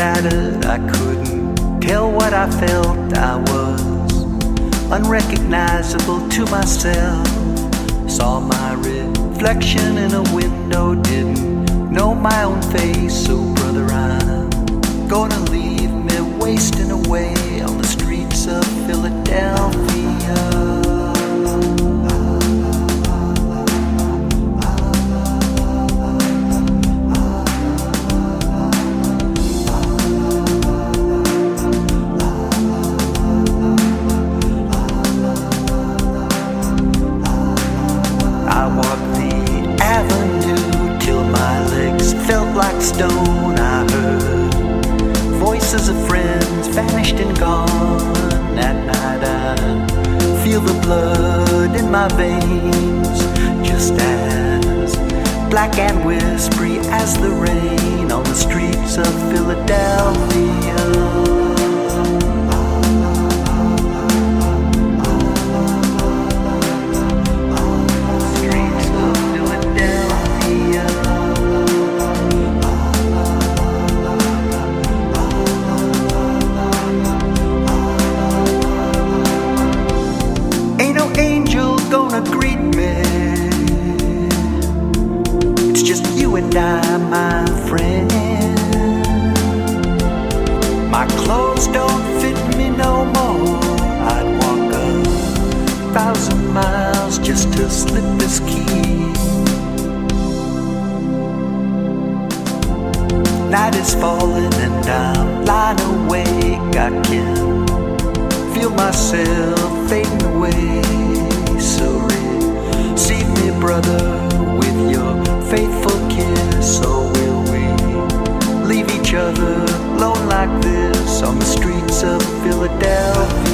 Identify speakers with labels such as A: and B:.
A: battered, I couldn't tell what I felt. I was unrecognizable to myself. Saw my reflection in a window, didn't know my own face. So brother, I'm gonna leave me wasting away on the streets of Philadelphia. I walked the avenue till my legs felt like stone. I heard voices of friends vanished and gone. At night I feel the blood in my veins, just as black and whispery as the rain on the streets of Philadelphia. Gonna greet me. It's just you and I, my friend. My clothes don't fit me no more. I'd walk 1,000 miles just to slip this key. Night is falling and I'm lying awake. I can feel myself fading away. So receive me, brother, with your faithful kiss. Or will we leave each other alone like this on the streets of Philadelphia?